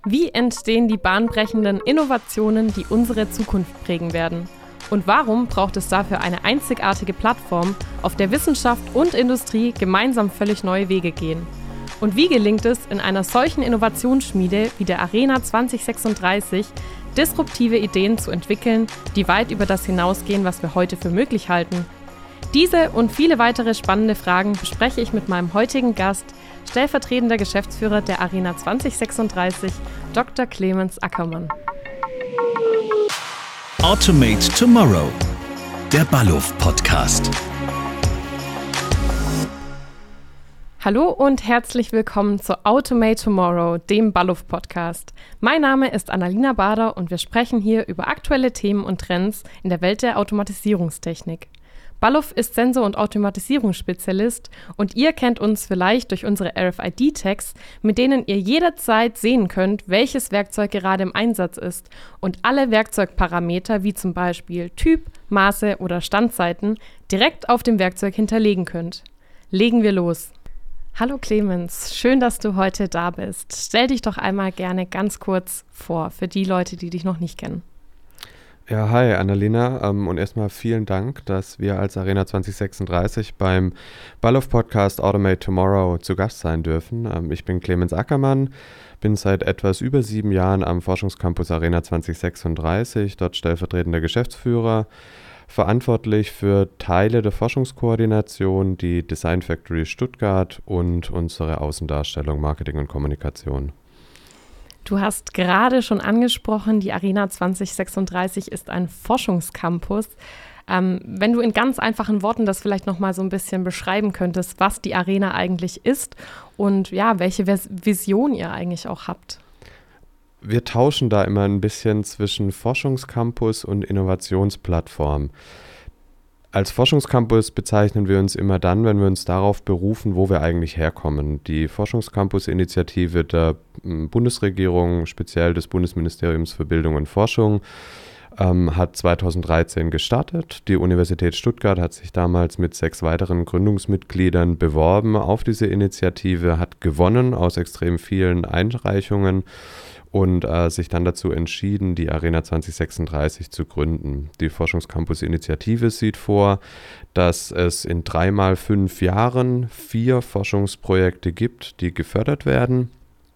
Wie entstehen die bahnbrechenden Innovationen, die unsere Zukunft prägen werden? Und warum braucht es dafür eine einzigartige Plattform, auf der Wissenschaft und Industrie gemeinsam völlig neue Wege gehen? Und wie gelingt es, in einer solchen Innovationsschmiede wie der Arena 2036 disruptive Ideen zu entwickeln, die weit über das hinausgehen, was wir heute für möglich halten? Diese und viele weitere spannende Fragen bespreche ich mit meinem heutigen Gast, stellvertretender Geschäftsführer der Arena 2036, Dr. Clemens Ackermann. Automate Tomorrow, der Balluff-Podcast. Hallo und herzlich willkommen zu Automate Tomorrow, dem Balluff-Podcast. Mein Name ist Annalena Bader und wir sprechen hier über aktuelle Themen und Trends in der Welt der Automatisierungstechnik. Balluff ist Sensor- und Automatisierungsspezialist und ihr kennt uns vielleicht durch unsere RFID-Tags, mit denen ihr jederzeit sehen könnt, welches Werkzeug gerade im Einsatz ist und alle Werkzeugparameter wie zum Beispiel Typ, Maße oder Standzeiten direkt auf dem Werkzeug hinterlegen könnt. Legen wir los! Hallo Clemens, schön, dass du heute da bist. Stell dich doch einmal gerne ganz kurz vor, für die Leute, die dich noch nicht kennen. Ja, hi Annalena und erstmal vielen Dank, dass wir als Arena 2036 beim Balluff-Podcast Automate Tomorrow zu Gast sein dürfen. Ich bin Clemens Ackermann, bin seit etwas über 7 Jahren am Forschungscampus Arena 2036, dort stellvertretender Geschäftsführer, verantwortlich für Teile der Forschungskoordination, die Design Factory Stuttgart und unsere Außendarstellung, Marketing und Kommunikation. Du hast gerade schon angesprochen, die Arena 2036 ist ein Forschungscampus. Wenn du in ganz einfachen Worten das vielleicht noch mal so ein bisschen beschreiben könntest, was die Arena eigentlich ist und ja, welche Vision ihr eigentlich auch habt. Wir tauschen da immer ein bisschen zwischen Forschungscampus und Innovationsplattform. Als Forschungscampus bezeichnen wir uns immer dann, wenn wir uns darauf berufen, wo wir eigentlich herkommen. Die Forschungscampus-Initiative der Bundesregierung, speziell des Bundesministeriums für Bildung und Forschung, hat 2013 gestartet. Die Universität Stuttgart hat sich damals mit 6 weiteren Gründungsmitgliedern beworben auf diese Initiative, hat gewonnen aus extrem vielen Einreichungen und sich dann dazu entschieden, die Arena 2036 zu gründen. Die Forschungscampus-Initiative sieht vor, dass es in 3 mal 5 Jahren 4 Forschungsprojekte gibt, die gefördert werden.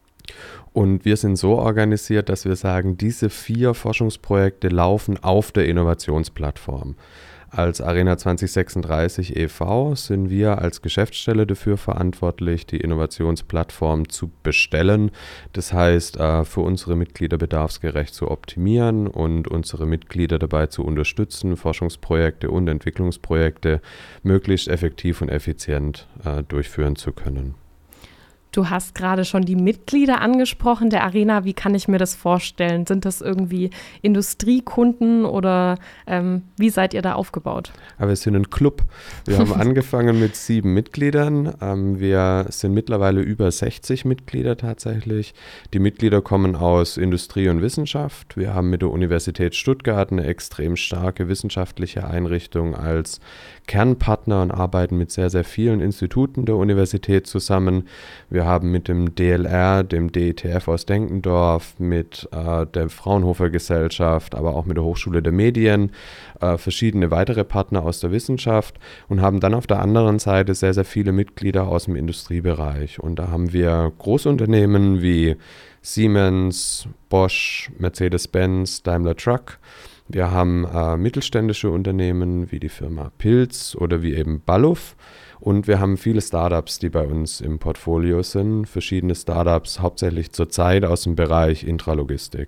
Und wir sind so organisiert, dass wir sagen, diese 4 Forschungsprojekte laufen auf der Innovationsplattform. Als Arena 2036 e.V. sind wir als Geschäftsstelle dafür verantwortlich, die Innovationsplattform zu bestellen. Das heißt, für unsere Mitglieder bedarfsgerecht zu optimieren und unsere Mitglieder dabei zu unterstützen, Forschungsprojekte und Entwicklungsprojekte möglichst effektiv und effizient durchführen zu können. Du hast gerade schon die Mitglieder angesprochen der Arena. Wie kann ich mir das vorstellen? Sind das irgendwie Industriekunden oder wie seid ihr da aufgebaut? Aber wir sind ein Club. Wir haben angefangen mit 7 Mitgliedern. Wir sind mittlerweile über 60 Mitglieder tatsächlich. Die Mitglieder kommen aus Industrie und Wissenschaft. Wir haben mit der Universität Stuttgart eine extrem starke wissenschaftliche Einrichtung als Kernpartner und arbeiten mit sehr, sehr vielen Instituten der Universität zusammen. Wir haben mit dem DLR, dem DETF aus Denkendorf, mit der Fraunhofer Gesellschaft, aber auch mit der Hochschule der Medien verschiedene weitere Partner aus der Wissenschaft und haben dann auf der anderen Seite sehr, sehr viele Mitglieder aus dem Industriebereich. Und da haben wir Großunternehmen wie Siemens, Bosch, Mercedes-Benz, Daimler Truck. Wir haben mittelständische Unternehmen wie die Firma Pilz oder wie eben Balluff. Und wir haben viele Startups, die bei uns im Portfolio sind. Verschiedene Startups, hauptsächlich zurzeit aus dem Bereich Intralogistik.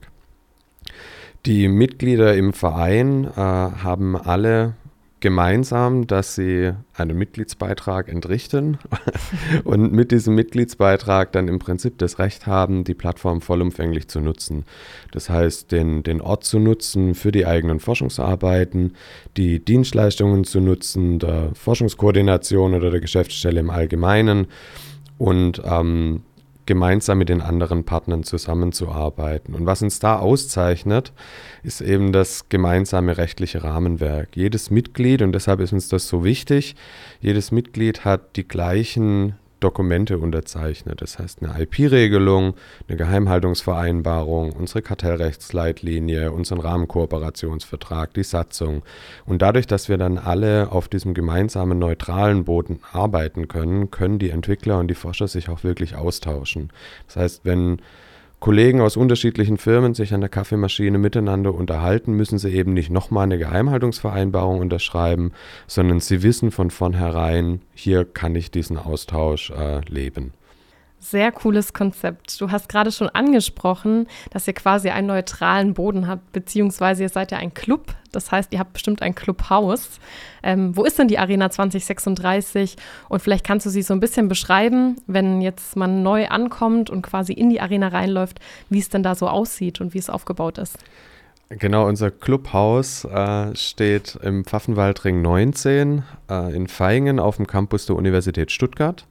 Die Mitglieder im Verein haben alle gemeinsam, dass sie einen Mitgliedsbeitrag entrichten und mit diesem Mitgliedsbeitrag dann im Prinzip das Recht haben, die Plattform vollumfänglich zu nutzen. Das heißt, den Ort zu nutzen für die eigenen Forschungsarbeiten, die Dienstleistungen zu nutzen, der Forschungskoordination oder der Geschäftsstelle im Allgemeinen und gemeinsam mit den anderen Partnern zusammenzuarbeiten. Und was uns da auszeichnet, ist eben das gemeinsame rechtliche Rahmenwerk. Jedes Mitglied, und deshalb ist uns das so wichtig, jedes Mitglied hat die gleichen Dokumente unterzeichnet. Das heißt eine IP-Regelung, eine Geheimhaltungsvereinbarung, unsere Kartellrechtsleitlinie, unseren Rahmenkooperationsvertrag, die Satzung. Und dadurch, dass wir dann alle auf diesem gemeinsamen neutralen Boden arbeiten können, können die Entwickler und die Forscher sich auch wirklich austauschen. Das heißt, wenn Kollegen aus unterschiedlichen Firmen sich an der Kaffeemaschine miteinander unterhalten, müssen sie eben nicht nochmal eine Geheimhaltungsvereinbarung unterschreiben, sondern sie wissen von vornherein, hier kann ich diesen Austausch leben. Sehr cooles Konzept. Du hast gerade schon angesprochen, dass ihr quasi einen neutralen Boden habt, beziehungsweise ihr seid ja ein Club. Das heißt, ihr habt bestimmt ein Clubhaus. Wo ist denn die Arena 2036? Und vielleicht kannst du sie so ein bisschen beschreiben, wenn jetzt man neu ankommt und quasi in die Arena reinläuft, wie es denn da so aussieht und wie es aufgebaut ist. Genau, unser Clubhaus steht im Pfaffenwaldring 19 in Vaihingen auf dem Campus der Universität Stuttgart.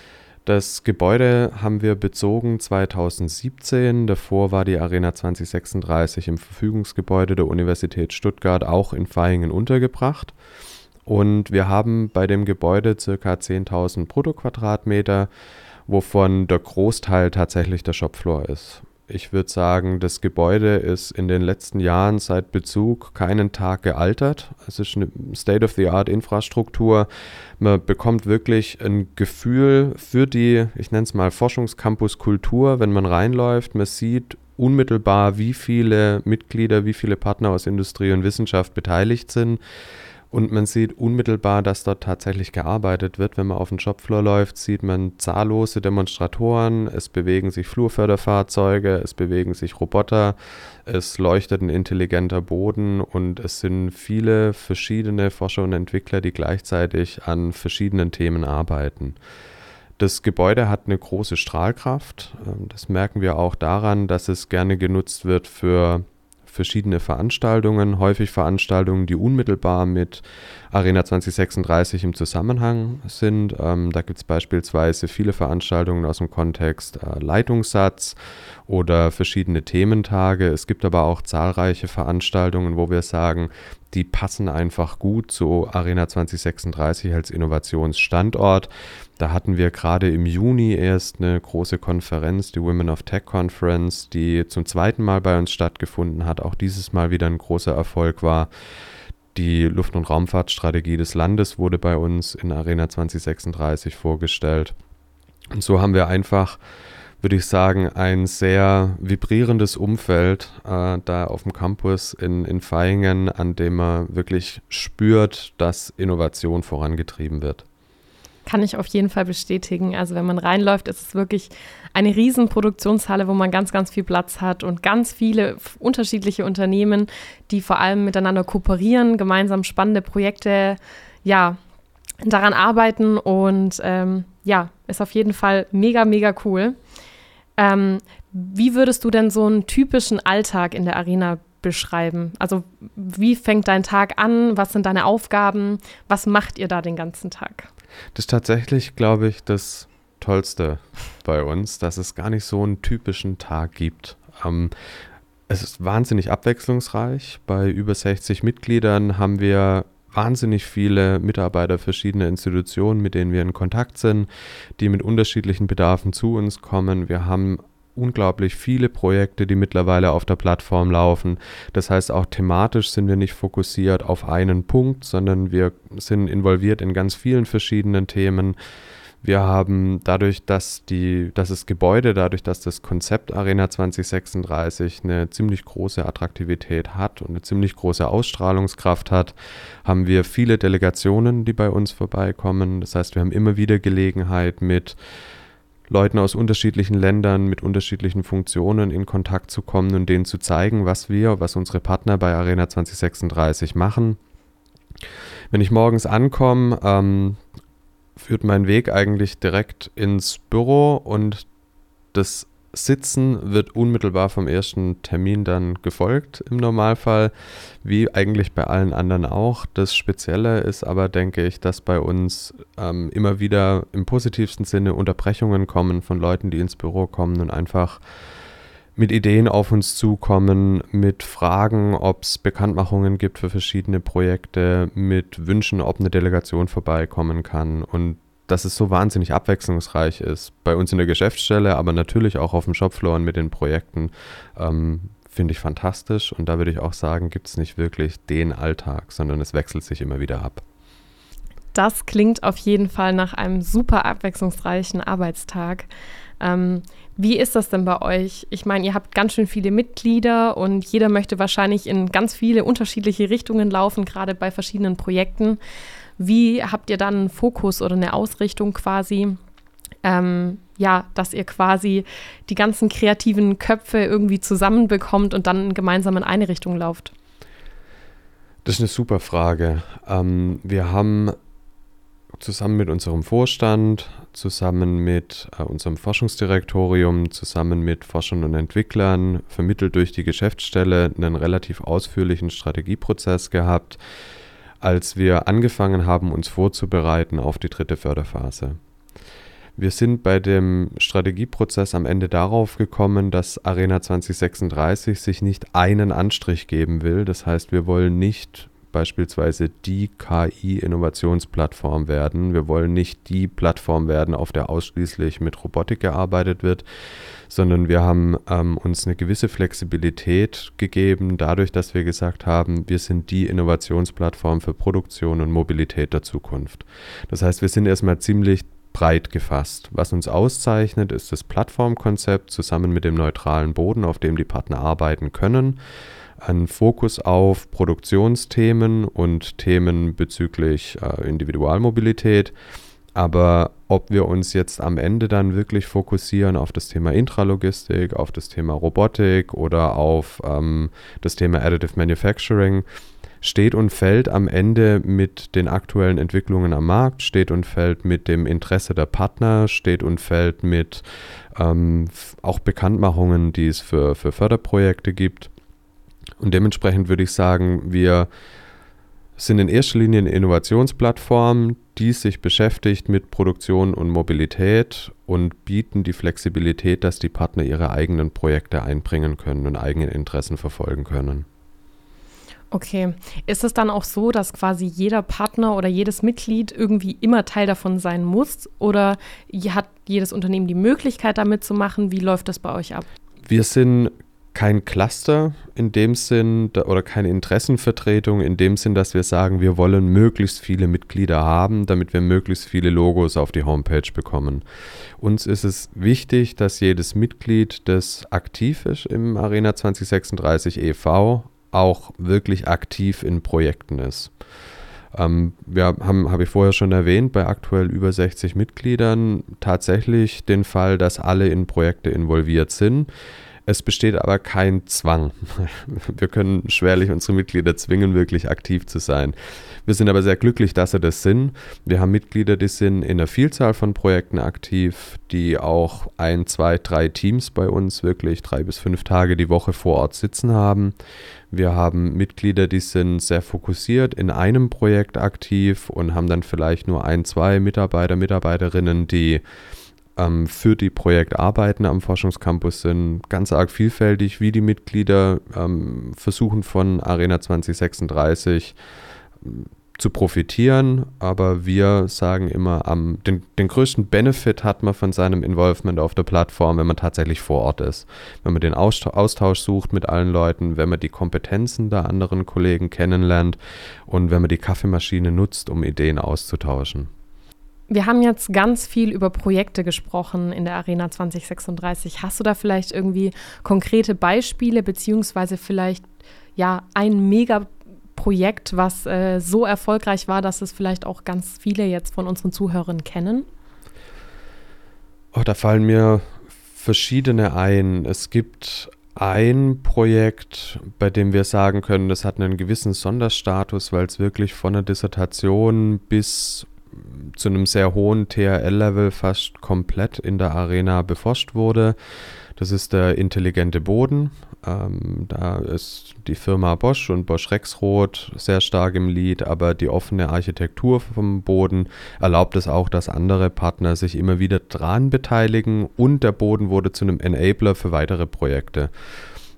Das Gebäude haben wir bezogen 2017. Davor war die Arena 2036 im Verfügungsgebäude der Universität Stuttgart auch in Vaihingen untergebracht. Und wir haben bei dem Gebäude ca. 10.000 Bruttoquadratmeter, wovon der Großteil tatsächlich der Shopfloor ist. Ich würde sagen, das Gebäude ist in den letzten Jahren seit Bezug keinen Tag gealtert. Es ist eine State-of-the-Art-Infrastruktur. Man bekommt wirklich ein Gefühl für die, ich nenne es mal Forschungscampus-Kultur, wenn man reinläuft. Man sieht unmittelbar, wie viele Mitglieder, wie viele Partner aus Industrie und Wissenschaft beteiligt sind. Und man sieht unmittelbar, dass dort tatsächlich gearbeitet wird. Wenn man auf den Shopfloor läuft, sieht man zahllose Demonstratoren, es bewegen sich Flurförderfahrzeuge, es bewegen sich Roboter, es leuchtet ein intelligenter Boden und es sind viele verschiedene Forscher und Entwickler, die gleichzeitig an verschiedenen Themen arbeiten. Das Gebäude hat eine große Strahlkraft. Das merken wir auch daran, dass es gerne genutzt wird für verschiedene Veranstaltungen, häufig Veranstaltungen, die unmittelbar mit Arena 2036 im Zusammenhang sind. Da gibt es beispielsweise viele Veranstaltungen aus dem Kontext Leitungssatz oder verschiedene Thementage. Es gibt aber auch zahlreiche Veranstaltungen, wo wir sagen, die passen einfach gut zu Arena 2036 als Innovationsstandort. Da hatten wir gerade im Juni erst eine große Konferenz, die Women of Tech Conference, die zum zweiten Mal bei uns stattgefunden hat, auch dieses Mal wieder ein großer Erfolg war. Die Luft- und Raumfahrtstrategie des Landes wurde bei uns in Arena 2036 vorgestellt. Und so haben wir einfach, würde ich sagen, ein sehr vibrierendes Umfeld da auf dem Campus in Vaihingen, an dem man wirklich spürt, dass Innovation vorangetrieben wird. Kann ich auf jeden Fall bestätigen. Also wenn man reinläuft, ist es wirklich eine riesen Produktionshalle, wo man ganz, ganz viel Platz hat und ganz viele unterschiedliche Unternehmen, die vor allem miteinander kooperieren, gemeinsam spannende Projekte, daran arbeiten und ist auf jeden Fall mega, mega cool. Wie würdest du denn so einen typischen Alltag in der Arena beschreiben? Also wie fängt dein Tag an? Was sind deine Aufgaben? Was macht ihr da den ganzen Tag? Das ist tatsächlich, glaube ich, das Tollste bei uns, dass es gar nicht so einen typischen Tag gibt. Es ist wahnsinnig abwechslungsreich. Bei über 60 Mitgliedern haben wir wahnsinnig viele Mitarbeiter verschiedener Institutionen, mit denen wir in Kontakt sind, die mit unterschiedlichen Bedarfen zu uns kommen. Wir haben unglaublich viele Projekte, die mittlerweile auf der Plattform laufen. Das heißt, auch thematisch sind wir nicht fokussiert auf einen Punkt, sondern wir sind involviert in ganz vielen verschiedenen Themen. Wir haben dadurch, dass das Gebäude, dadurch, dass das Konzept Arena 2036 eine ziemlich große Attraktivität hat und eine ziemlich große Ausstrahlungskraft hat, haben wir viele Delegationen, die bei uns vorbeikommen. Das heißt, wir haben immer wieder Gelegenheit, mit Leuten aus unterschiedlichen Ländern mit unterschiedlichen Funktionen in Kontakt zu kommen und denen zu zeigen, was unsere Partner bei Arena 2036 machen. Wenn ich morgens ankomme, führt mein Weg eigentlich direkt ins Büro und das Sitzen wird unmittelbar vom ersten Termin dann gefolgt im Normalfall, wie eigentlich bei allen anderen auch. Das Spezielle ist aber, denke ich, dass bei uns immer wieder im positivsten Sinne Unterbrechungen kommen von Leuten, die ins Büro kommen und einfach mit Ideen auf uns zukommen, mit Fragen, ob es Bekanntmachungen gibt für verschiedene Projekte, mit Wünschen, ob eine Delegation vorbeikommen kann. Und dass es so wahnsinnig abwechslungsreich ist. Bei uns in der Geschäftsstelle, aber natürlich auch auf dem Shopfloor und mit den Projekten, finde ich fantastisch. Und da würde ich auch sagen, gibt es nicht wirklich den Alltag, sondern es wechselt sich immer wieder ab. Das klingt auf jeden Fall nach einem super abwechslungsreichen Arbeitstag. Wie ist das denn bei euch? Ich meine, ihr habt ganz schön viele Mitglieder und jeder möchte wahrscheinlich in ganz viele unterschiedliche Richtungen laufen, gerade bei verschiedenen Projekten. Wie habt ihr dann einen Fokus oder eine Ausrichtung quasi, dass ihr quasi die ganzen kreativen Köpfe irgendwie zusammenbekommt und dann gemeinsam in eine Richtung lauft? Das ist eine super Frage. Wir haben zusammen mit unserem Vorstand, zusammen mit unserem Forschungsdirektorium, zusammen mit Forschern und Entwicklern, vermittelt durch die Geschäftsstelle, einen relativ ausführlichen Strategieprozess gehabt, als wir angefangen haben, uns vorzubereiten auf die 3. Förderphase. Wir sind bei dem Strategieprozess am Ende darauf gekommen, dass Arena 2036 sich nicht einen Anstrich geben will. Das heißt, wir wollen nicht beispielsweise die KI-Innovationsplattform werden. Wir wollen nicht die Plattform werden, auf der ausschließlich mit Robotik gearbeitet wird, sondern wir haben uns eine gewisse Flexibilität gegeben, dadurch, dass wir gesagt haben, wir sind die Innovationsplattform für Produktion und Mobilität der Zukunft. Das heißt, wir sind erstmal ziemlich breit gefasst. Was uns auszeichnet, ist das Plattformkonzept zusammen mit dem neutralen Boden, auf dem die Partner arbeiten können. Ein Fokus auf Produktionsthemen und Themen bezüglich Individualmobilität. Aber ob wir uns jetzt am Ende dann wirklich fokussieren auf das Thema Intralogistik, auf das Thema Robotik oder auf das Thema Additive Manufacturing, steht und fällt am Ende mit den aktuellen Entwicklungen am Markt, steht und fällt mit dem Interesse der Partner, steht und fällt mit auch Bekanntmachungen, die es für Förderprojekte gibt. Und dementsprechend würde ich sagen, wir sind in erster Linie eine Innovationsplattform, die sich beschäftigt mit Produktion und Mobilität und bieten die Flexibilität, dass die Partner ihre eigenen Projekte einbringen können und eigene Interessen verfolgen können. Okay. Ist es dann auch so, dass quasi jeder Partner oder jedes Mitglied irgendwie immer Teil davon sein muss? Oder hat jedes Unternehmen die Möglichkeit, da mitzumachen? Wie läuft das bei euch ab? Wir sind kein Cluster in dem Sinn oder keine Interessenvertretung in dem Sinn, dass wir sagen, wir wollen möglichst viele Mitglieder haben, damit wir möglichst viele Logos auf die Homepage bekommen. Uns ist es wichtig, dass jedes Mitglied, das aktiv ist im Arena 2036 e.V., auch wirklich aktiv in Projekten ist. Wir haben, habe ich vorher schon erwähnt, bei aktuell über 60 Mitgliedern tatsächlich den Fall, dass alle in Projekte involviert sind. Es besteht aber kein Zwang. Wir können schwerlich unsere Mitglieder zwingen, wirklich aktiv zu sein. Wir sind aber sehr glücklich, dass sie das sind. Wir haben Mitglieder, die sind in einer Vielzahl von Projekten aktiv, die auch 1, 2, 3 Teams bei uns wirklich 3 bis 5 Tage die Woche vor Ort sitzen haben. Wir haben Mitglieder, die sind sehr fokussiert in einem Projekt aktiv und haben dann vielleicht nur 1, 2 Mitarbeiter, Mitarbeiterinnen, die für die Projektarbeiten am Forschungscampus sind, ganz arg vielfältig, wie die Mitglieder versuchen von Arena 2036 zu profitieren, aber wir sagen immer, den größten Benefit hat man von seinem Involvement auf der Plattform, wenn man tatsächlich vor Ort ist, wenn man den Austausch sucht mit allen Leuten, wenn man die Kompetenzen der anderen Kollegen kennenlernt und wenn man die Kaffeemaschine nutzt, um Ideen auszutauschen. Wir haben jetzt ganz viel über Projekte gesprochen in der Arena 2036. Hast du da vielleicht irgendwie konkrete Beispiele beziehungsweise vielleicht ein Megaprojekt, was so erfolgreich war, dass es vielleicht auch ganz viele jetzt von unseren Zuhörern kennen? Da fallen mir verschiedene ein. Es gibt ein Projekt, bei dem wir sagen können, das hat einen gewissen Sonderstatus, weil es wirklich von der Dissertation bis zu einem sehr hohen TRL-Level fast komplett in der Arena beforscht wurde. Das ist der intelligente Boden. Da ist die Firma Bosch und Bosch Rexroth sehr stark im Lead, aber die offene Architektur vom Boden erlaubt es auch, dass andere Partner sich immer wieder dran beteiligen und der Boden wurde zu einem Enabler für weitere Projekte.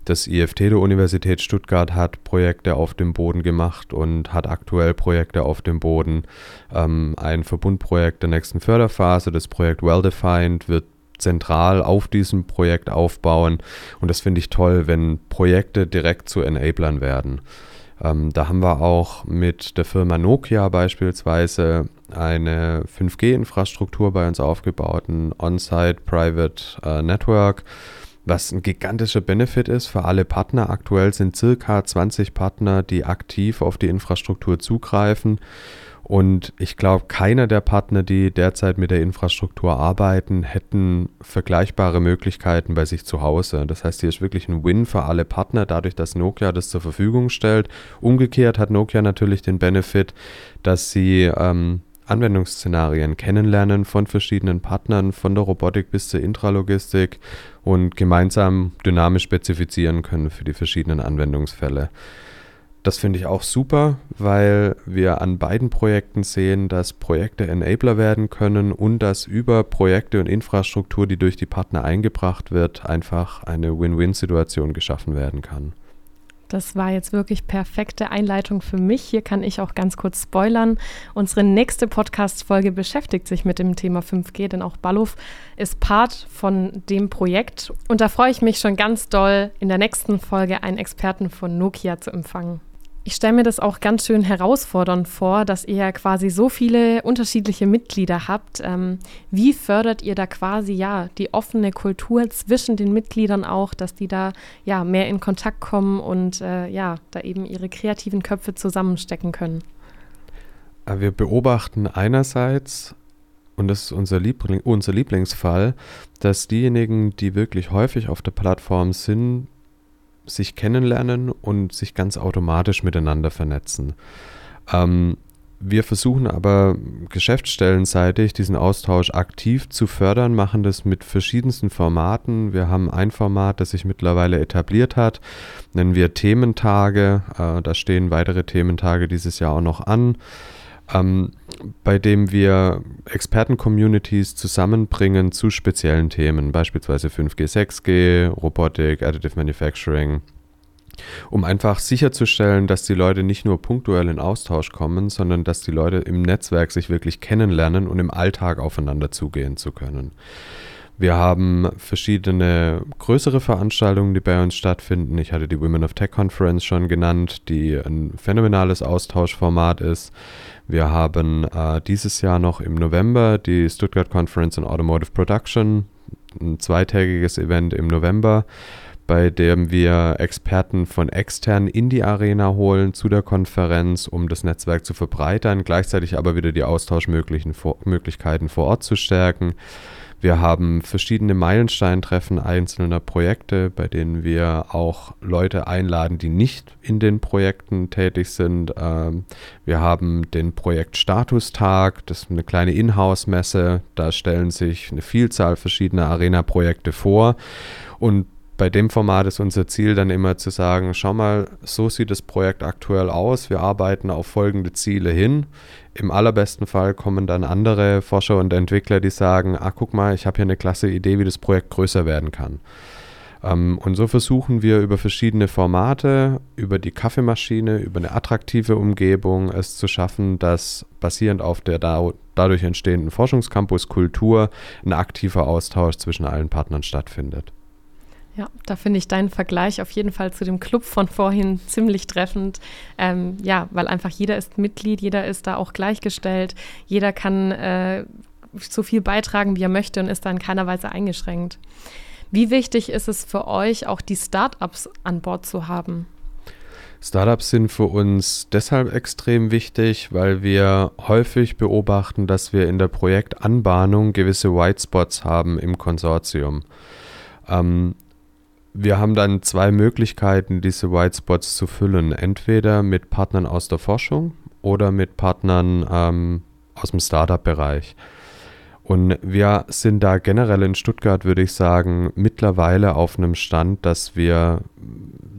Das IFT der Universität Stuttgart hat Projekte auf dem Boden gemacht und hat aktuell Projekte auf dem Boden. Ein Verbundprojekt der nächsten Förderphase, das Projekt Well-Defined, wird zentral auf diesem Projekt aufbauen. Und das finde ich toll, wenn Projekte direkt zu Enablern werden. Da haben wir auch mit der Firma Nokia beispielsweise eine 5G-Infrastruktur bei uns aufgebaut, ein On-Site Private Network, was ein gigantischer Benefit ist für alle Partner. Aktuell sind circa 20 Partner, die aktiv auf die Infrastruktur zugreifen. Und ich glaube, keiner der Partner, die derzeit mit der Infrastruktur arbeiten, hätten vergleichbare Möglichkeiten bei sich zu Hause. Das heißt, hier ist wirklich ein Win für alle Partner, dadurch, dass Nokia das zur Verfügung stellt. Umgekehrt hat Nokia natürlich den Benefit, dass sie Anwendungsszenarien kennenlernen von verschiedenen Partnern, von der Robotik bis zur Intralogistik und gemeinsam dynamisch spezifizieren können für die verschiedenen Anwendungsfälle. Das finde ich auch super, weil wir an beiden Projekten sehen, dass Projekte Enabler werden können und dass über Projekte und Infrastruktur, die durch die Partner eingebracht wird, einfach eine Win-Win-Situation geschaffen werden kann. Das war jetzt wirklich perfekte Einleitung für mich. Hier kann ich auch ganz kurz spoilern. Unsere nächste Podcast-Folge beschäftigt sich mit dem Thema 5G, denn auch Balluff ist Part von dem Projekt. Und da freue ich mich schon ganz doll, in der nächsten Folge einen Experten von Nokia zu empfangen. Ich stelle mir das auch ganz schön herausfordernd vor, dass ihr ja quasi so viele unterschiedliche Mitglieder habt. Wie fördert ihr da quasi die offene Kultur zwischen den Mitgliedern auch, dass die da mehr in Kontakt kommen und da eben ihre kreativen Köpfe zusammenstecken können? Wir beobachten einerseits, und das ist unser Lieblingsfall, dass diejenigen, die wirklich häufig auf der Plattform sind, sich kennenlernen und sich ganz automatisch miteinander vernetzen. Wir versuchen aber geschäftsstellenseitig diesen Austausch aktiv zu fördern, machen das mit verschiedensten Formaten. Wir haben ein Format, das sich mittlerweile etabliert hat, nennen wir Thementage. Da stehen weitere Thementage dieses Jahr auch noch an, bei dem wir Experten-Communities zusammenbringen zu speziellen Themen, beispielsweise 5G, 6G, Robotik, Additive Manufacturing, um einfach sicherzustellen, dass die Leute nicht nur punktuell in Austausch kommen, sondern dass die Leute im Netzwerk sich wirklich kennenlernen und im Alltag aufeinander zugehen zu können. Wir haben verschiedene größere Veranstaltungen, die bei uns stattfinden. Ich hatte die Women of Tech Conference schon genannt, die ein phänomenales Austauschformat ist. Wir haben dieses Jahr noch im November die Stuttgart Conference on Automotive Production, ein zweitägiges Event im November, bei dem wir Experten von extern in die Arena holen zu der Konferenz, um das Netzwerk zu verbreitern, gleichzeitig aber wieder die Austauschmöglichkeiten vor Ort zu stärken. Wir haben verschiedene Meilensteintreffen einzelner Projekte, bei denen wir auch Leute einladen, die nicht in den Projekten tätig sind. Wir haben den Projektstatustag, das ist eine kleine Inhouse-Messe. Da stellen sich eine Vielzahl verschiedener Arena-Projekte vor. Und bei dem Format ist unser Ziel dann immer zu sagen, schau mal, so sieht das Projekt aktuell aus. Wir arbeiten auf folgende Ziele hin. Im allerbesten Fall kommen dann andere Forscher und Entwickler, die sagen, guck mal, ich habe hier eine klasse Idee, wie das Projekt größer werden kann. Und so versuchen wir über verschiedene Formate, über die Kaffeemaschine, über eine attraktive Umgebung es zu schaffen, dass basierend auf der dadurch entstehenden Forschungscampus-Kultur ein aktiver Austausch zwischen allen Partnern stattfindet. Ja, da finde ich deinen Vergleich auf jeden Fall zu dem Club von vorhin ziemlich treffend. Weil einfach jeder ist Mitglied, jeder ist da auch gleichgestellt, jeder kann so viel beitragen, wie er möchte und ist da in keiner Weise eingeschränkt. Wie wichtig ist es für euch, auch die Startups an Bord zu haben? Startups sind für uns deshalb extrem wichtig, weil wir häufig beobachten, dass wir in der Projektanbahnung gewisse White Spots haben im Konsortium. Wir haben dann zwei Möglichkeiten, diese White Spots zu füllen. Entweder mit Partnern aus der Forschung oder mit Partnern aus dem Startup-Bereich. Und wir sind da generell in Stuttgart, würde ich sagen, mittlerweile auf einem Stand, dass wir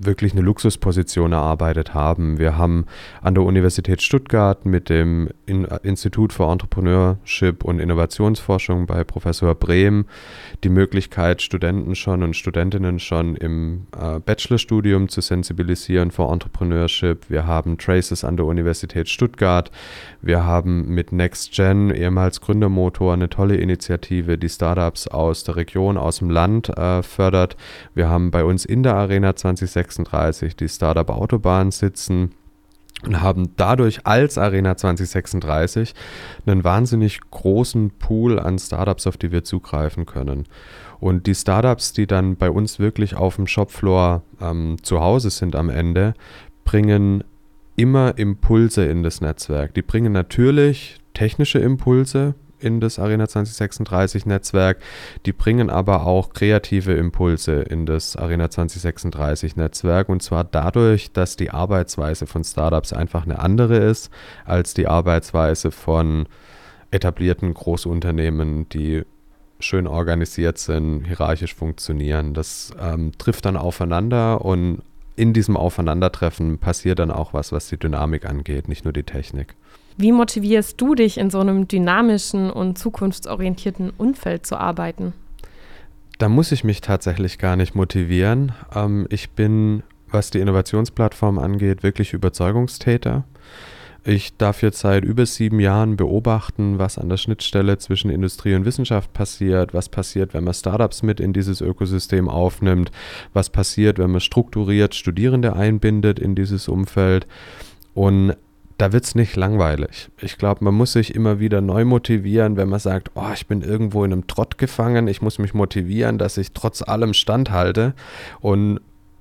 wirklich eine Luxusposition erarbeitet haben. Wir haben an der Universität Stuttgart mit dem Institut für Entrepreneurship und Innovationsforschung bei Professor Brehm die Möglichkeit, Studenten schon und Studentinnen schon im Bachelorstudium zu sensibilisieren für Entrepreneurship. Wir haben Traces an der Universität Stuttgart. Wir haben mit NextGen, ehemals Gründermotor, eine tolle Initiative, die Startups aus der Region, aus dem Land fördert. Wir haben bei uns in der Arena 2036 die Startup Autobahn sitzen und haben dadurch als Arena 2036 einen wahnsinnig großen Pool an Startups, auf die wir zugreifen können. Und die Startups, die dann bei uns wirklich auf dem Shopfloor zu Hause sind am Ende, bringen immer Impulse in das Netzwerk. Die bringen natürlich technische Impulse in das Arena 2036 Netzwerk, die bringen aber auch kreative Impulse in das Arena 2036 Netzwerk, und zwar dadurch, dass die Arbeitsweise von Startups einfach eine andere ist als die Arbeitsweise von etablierten Großunternehmen, die schön organisiert sind, hierarchisch funktionieren. Das trifft dann aufeinander, und in diesem Aufeinandertreffen passiert dann auch was die Dynamik angeht, nicht nur die Technik. Wie motivierst du dich, in so einem dynamischen und zukunftsorientierten Umfeld zu arbeiten? Da muss ich mich tatsächlich gar nicht motivieren. Ich bin, was die Innovationsplattform angeht, wirklich Überzeugungstäter. Ich darf jetzt seit über 7 Jahren beobachten, was an der Schnittstelle zwischen Industrie und Wissenschaft passiert, was passiert, wenn man Startups mit in dieses Ökosystem aufnimmt, was passiert, wenn man strukturiert Studierende einbindet in dieses Umfeld. Und da wird es nicht langweilig. Ich glaube, man muss sich immer wieder neu motivieren, wenn man sagt, oh, ich bin irgendwo in einem Trott gefangen, ich muss mich motivieren, dass ich trotz allem standhalte. Und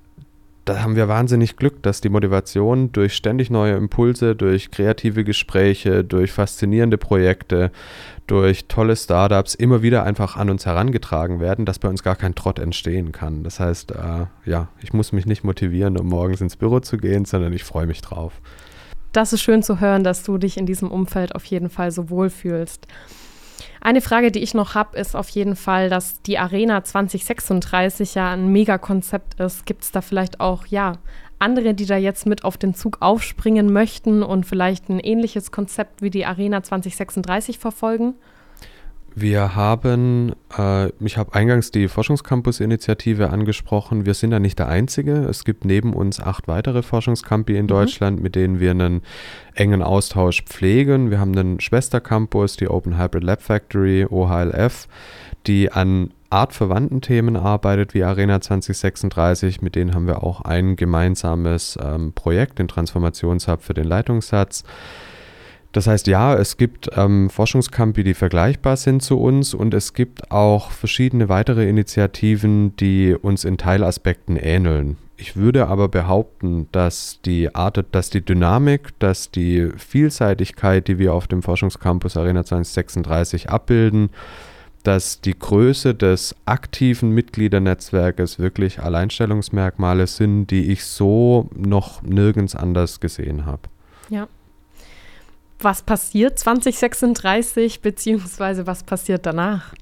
da haben wir wahnsinnig Glück, dass die Motivation durch ständig neue Impulse, durch kreative Gespräche, durch faszinierende Projekte, durch tolle Startups immer wieder einfach an uns herangetragen werden, dass bei uns gar kein Trott entstehen kann. Das heißt, ich muss mich nicht motivieren, um morgens ins Büro zu gehen, sondern ich freue mich drauf. Das ist schön zu hören, dass du dich in diesem Umfeld auf jeden Fall so wohlfühlst. Eine Frage, die ich noch habe, ist auf jeden Fall, dass die Arena 2036 ja ein Mega-Konzept ist. Gibt es da vielleicht auch, andere, die da jetzt mit auf den Zug aufspringen möchten und vielleicht ein ähnliches Konzept wie die Arena 2036 verfolgen? Wir haben, ich habe eingangs die Forschungscampus-Initiative angesprochen. Wir sind da nicht der Einzige. Es gibt neben uns 8 weitere Forschungscampi in Deutschland, mit denen wir einen engen Austausch pflegen. Wir haben einen Schwestercampus, die Open Hybrid Lab Factory, OHLF, die an artverwandten Themen arbeitet wie Arena 2036. Mit denen haben wir auch ein gemeinsames Projekt, den Transformationshub für den Leitungssatz. Das heißt, ja, es gibt Forschungscampi, die vergleichbar sind zu uns, und es gibt auch verschiedene weitere Initiativen, die uns in Teilaspekten ähneln. Ich würde aber behaupten, dass die Dynamik, dass die Vielseitigkeit, die wir auf dem Forschungscampus Arena 2036 abbilden, dass die Größe des aktiven Mitgliedernetzwerkes wirklich Alleinstellungsmerkmale sind, die ich so noch nirgends anders gesehen habe. Ja. Was passiert 2036, beziehungsweise was passiert danach?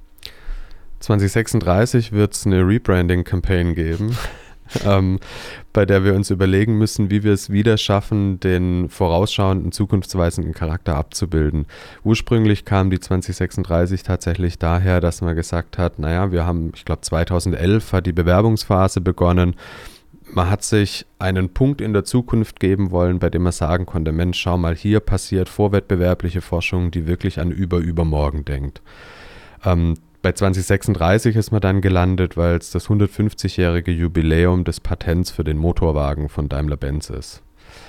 2036 wird es eine Rebranding-Campaign geben, bei der wir uns überlegen müssen, wie wir es wieder schaffen, den vorausschauenden, zukunftsweisenden Charakter abzubilden. Ursprünglich kam die 2036 tatsächlich daher, dass man gesagt hat, wir haben, ich glaube 2011 hat die Bewerbungsphase begonnen. Man hat sich einen Punkt in der Zukunft geben wollen, bei dem man sagen konnte, Mensch, schau mal, hier passiert vorwettbewerbliche Forschung, die wirklich an übermorgen denkt. Bei 2036 ist man dann gelandet, weil es das 150-jährige Jubiläum des Patents für den Motorwagen von Daimler-Benz ist.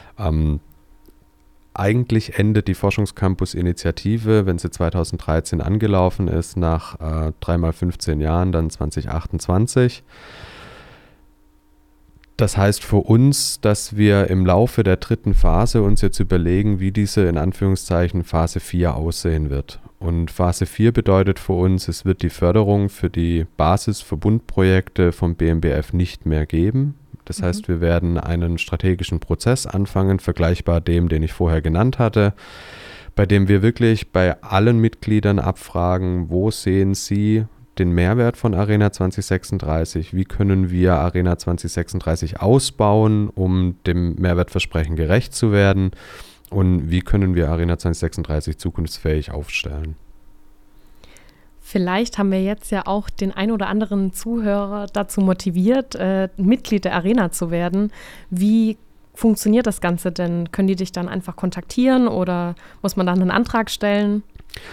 Eigentlich endet die Forschungscampus-Initiative, wenn sie 2013 angelaufen ist, nach 3 mal 15 Jahren, dann 2028. Das heißt für uns, dass wir im Laufe der 3. Phase uns jetzt überlegen, wie diese in Anführungszeichen Phase 4 aussehen wird. Und Phase 4 bedeutet für uns, es wird die Förderung für die Basisverbundprojekte vom BMBF nicht mehr geben. Das heißt, wir werden einen strategischen Prozess anfangen, vergleichbar dem, den ich vorher genannt hatte, bei dem wir wirklich bei allen Mitgliedern abfragen, wo sehen sie den Mehrwert von Arena 2036? Wie können wir Arena 2036 ausbauen, um dem Mehrwertversprechen gerecht zu werden? Und wie können wir Arena 2036 zukunftsfähig aufstellen? Vielleicht haben wir jetzt ja auch den ein oder anderen Zuhörer dazu motiviert, Mitglied der Arena zu werden. Wie funktioniert das Ganze denn? Können die dich dann einfach kontaktieren oder muss man dann einen Antrag stellen?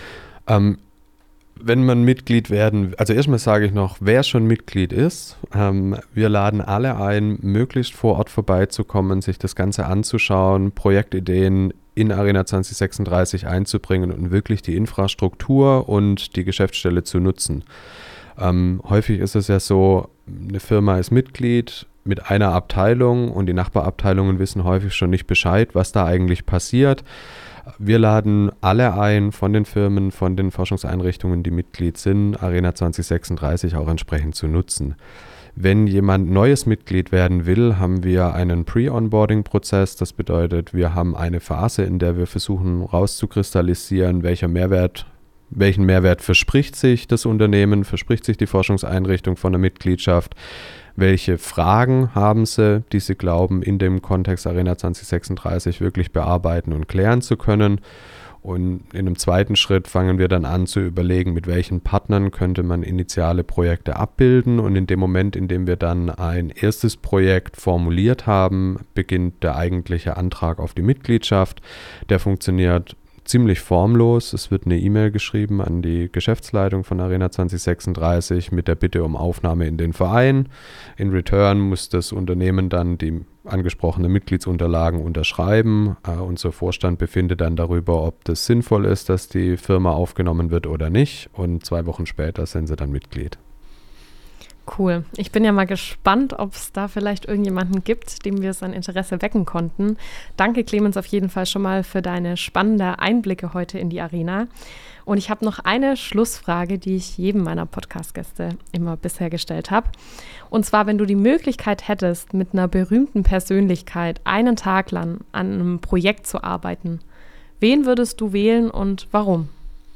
Wenn man Mitglied werden, also erstmal sage ich noch, wer schon Mitglied ist, wir laden alle ein, möglichst vor Ort vorbeizukommen, sich das Ganze anzuschauen, Projektideen in Arena 2036 einzubringen und wirklich die Infrastruktur und die Geschäftsstelle zu nutzen. Häufig ist es ja so, eine Firma ist Mitglied mit einer Abteilung und die Nachbarabteilungen wissen häufig schon nicht Bescheid, was da eigentlich passiert. Wir laden alle ein von den Firmen, von den Forschungseinrichtungen, die Mitglied sind, Arena 2036 auch entsprechend zu nutzen. Wenn jemand neues Mitglied werden will, haben wir einen Pre-Onboarding-Prozess. Das bedeutet, wir haben eine Phase, in der wir versuchen rauszukristallisieren, welchen Mehrwert verspricht sich das Unternehmen, verspricht sich die Forschungseinrichtung von der Mitgliedschaft, welche Fragen haben sie, die sie glauben, in dem Kontext Arena 2036 wirklich bearbeiten und klären zu können. Und in einem zweiten Schritt fangen wir dann an zu überlegen, mit welchen Partnern könnte man initiale Projekte abbilden. Und in dem Moment, in dem wir dann ein erstes Projekt formuliert haben, beginnt der eigentliche Antrag auf die Mitgliedschaft. Der funktioniert ziemlich formlos. Es wird eine E-Mail geschrieben an die Geschäftsleitung von Arena 2036 mit der Bitte um Aufnahme in den Verein. In Return muss das Unternehmen dann die angesprochenen Mitgliedsunterlagen unterschreiben. Unser Vorstand befindet dann darüber, ob das sinnvoll ist, dass die Firma aufgenommen wird oder nicht. Und 2 Wochen später sind sie dann Mitglied. Cool. Ich bin ja mal gespannt, ob es da vielleicht irgendjemanden gibt, dem wir sein Interesse wecken konnten. Danke, Clemens, auf jeden Fall schon mal für deine spannenden Einblicke heute in die Arena. Und ich habe noch eine Schlussfrage, die ich jedem meiner Podcast-Gäste immer bisher gestellt habe. Und zwar, wenn du die Möglichkeit hättest, mit einer berühmten Persönlichkeit einen Tag lang an einem Projekt zu arbeiten, wen würdest du wählen und warum?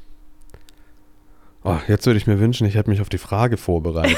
Oh, jetzt würde ich mir wünschen, ich hätte mich auf die Frage vorbereitet.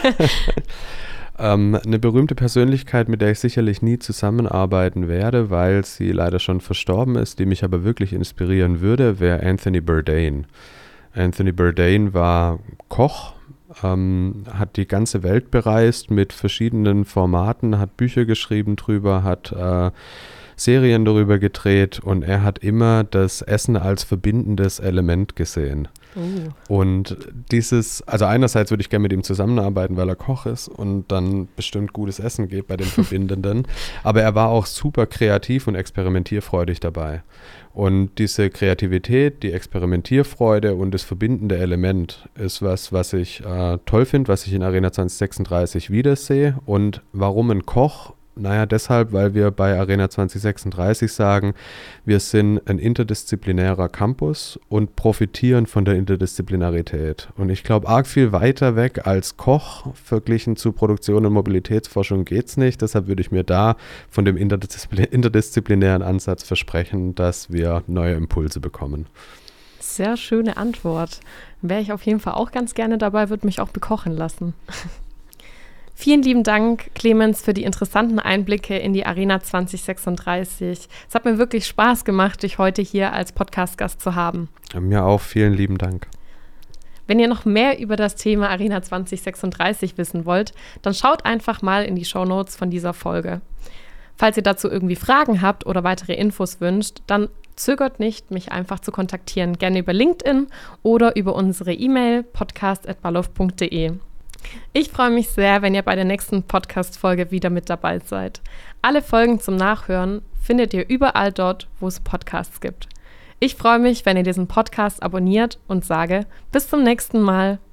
Eine berühmte Persönlichkeit, mit der ich sicherlich nie zusammenarbeiten werde, weil sie leider schon verstorben ist, die mich aber wirklich inspirieren würde, wäre Anthony Bourdain. Anthony Bourdain war Koch, hat die ganze Welt bereist mit verschiedenen Formaten, hat Bücher geschrieben drüber, hat Serien darüber gedreht und er hat immer das Essen als verbindendes Element gesehen. Und also einerseits würde ich gerne mit ihm zusammenarbeiten, weil er Koch ist und dann bestimmt gutes Essen geht bei den Verbindenden, aber er war auch super kreativ und experimentierfreudig dabei. Und diese Kreativität, die Experimentierfreude und das verbindende Element ist was ich toll finde, was ich in Arena 2036 wiedersehe. Und warum ein Koch? Naja, deshalb, weil wir bei Arena 2036 sagen, wir sind ein interdisziplinärer Campus und profitieren von der Interdisziplinarität. Und ich glaube, arg viel weiter weg als Koch verglichen zu Produktion und Mobilitätsforschung geht es nicht. Deshalb würde ich mir da von dem interdisziplinären Ansatz versprechen, dass wir neue Impulse bekommen. Sehr schöne Antwort. Wäre ich auf jeden Fall auch ganz gerne dabei, würde mich auch bekochen lassen. Vielen lieben Dank, Clemens, für die interessanten Einblicke in die Arena 2036. Es hat mir wirklich Spaß gemacht, dich heute hier als Podcast-Gast zu haben. Mir auch, vielen lieben Dank. Wenn ihr noch mehr über das Thema Arena 2036 wissen wollt, dann schaut einfach mal in die Shownotes von dieser Folge. Falls ihr dazu irgendwie Fragen habt oder weitere Infos wünscht, dann zögert nicht, mich einfach zu kontaktieren. Gerne über LinkedIn oder über unsere E-Mail podcast@balov.de. Ich freue mich sehr, wenn ihr bei der nächsten Podcast-Folge wieder mit dabei seid. Alle Folgen zum Nachhören findet ihr überall dort, wo es Podcasts gibt. Ich freue mich, wenn ihr diesen Podcast abonniert und sage bis zum nächsten Mal.